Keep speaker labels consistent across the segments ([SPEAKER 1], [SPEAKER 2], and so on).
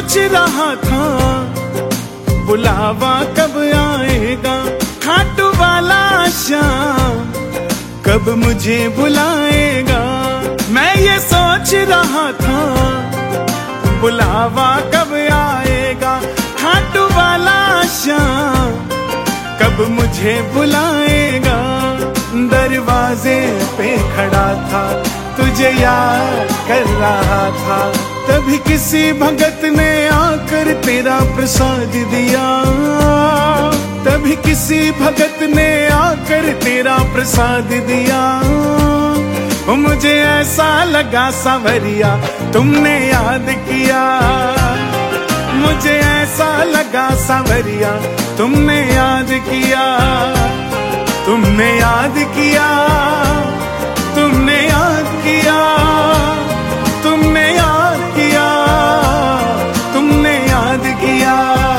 [SPEAKER 1] सोच रहा था बुलावा कब आएगा, खाटू वाला श्याम कब मुझे बुलाएगा। मैं ये सोच रहा था बुलावा कब आएगा, खाटू वाला श्याम कब मुझे बुलाएगा। दरवाजे पे खड़ा था तुझे याद कर रहा था, तभी किसी भगत ने आकर तेरा प्रसाद दिया। तभी किसी भगत ने आकर तेरा प्रसाद दिया। ओ मुझे ऐसा लगा सांवरिया तुमने याद किया, मुझे ऐसा लगा सांवरिया तुमने याद किया। तुमने याद किया, तुमने याद किया, तुमने याद किया, तुमने याद किया।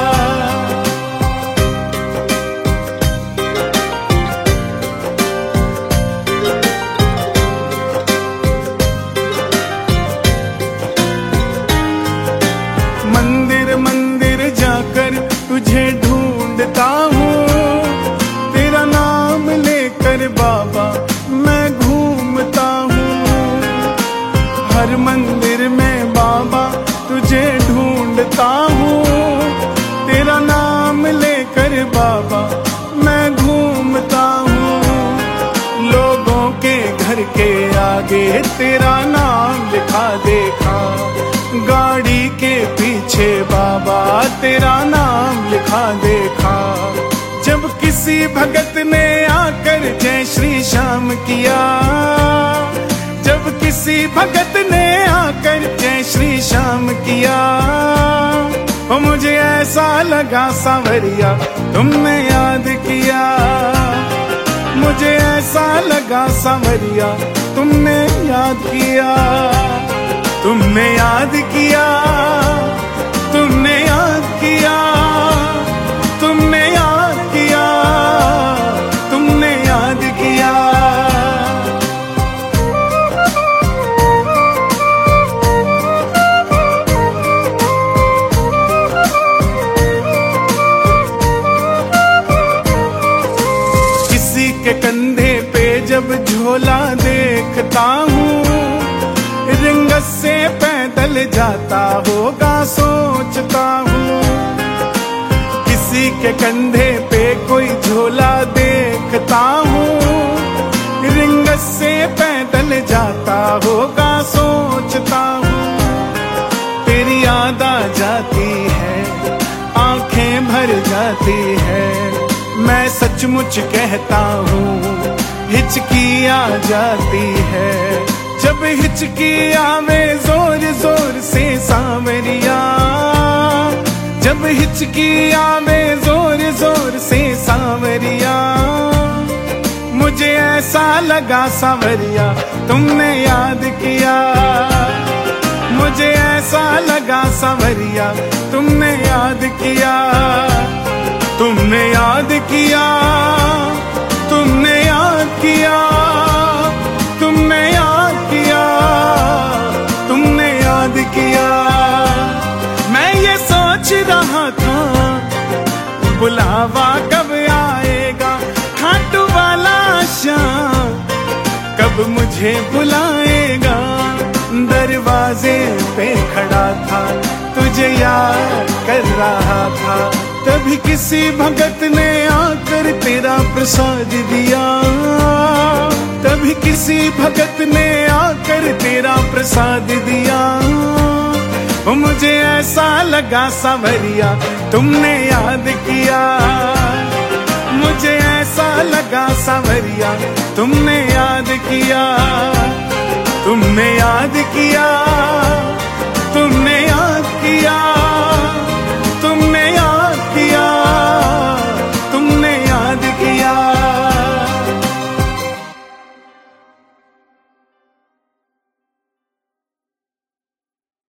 [SPEAKER 1] मंदिर मंदिर जाकर तुझे ढूंढता हूँ, तेरा नाम लेकर बाबा मैं घूमता हूँ। हर मंदिर में बाबा तुझे ढूंढता हूँ, तेरा नाम लेकर बाबा मैं घूमता हूँ। लोगों के घर के आगे तेरा नाम लिखा देखा, गाड़ी के पीछे बाबा तेरा नाम लिखा देखा। जब किसी भगत ने आकर जय श्री श्याम किया, जब किसी भगत ने आकर जय श्री श्याम किया। ओ मुझे ऐसा लगा सांवरिया तुमने याद किया, मुझे ऐसा लगा सांवरिया तुमने याद किया। तुमने याद किया, तुमने याद किया, तुमने याद किया, तुमने याद किया। किसी के कंधे पे जब झोला देखता हूँ, रिंगस से पैदल जाता होगा सोचता हूँ। किसी के कंधे पे कोई झोला देखता हूँ, रिंगस से पैदल जाता होगा सोचता हूँ। तेरी याद आ जाती है, आंखें भर जाती है, मैं सचमुच कहता हूँ हिचकी आ जाती है। जब हिचकी आवे जोर जोर से सांवरिया, जब हिचकी आवे जोर जोर से सांवरिया। मुझे ऐसा लगा सांवरिया तुमने याद किया, मुझे ऐसा लगा सांवरिया तुमने याद किया। तुमने याद किया, तुमने याद किया, तुमने याद किया, तुमने याद किया। मैं ये सोच रहा था बुलावा कब आएगा, खाटू वाला श्याम कब मुझे बुलाएगा। दरवाजे पे खड़ा था तुझे याद कर रहा था, तभी किसी भगत ने आकर तेरा प्रसाद दिया। तभी किसी भगत ने आकर तेरा प्रसाद दिया। ओ मुझे ऐसा लगा सांवरिया तुमने याद किया, मुझे ऐसा लगा सांवरिया तुमने याद किया। तुमने याद किया।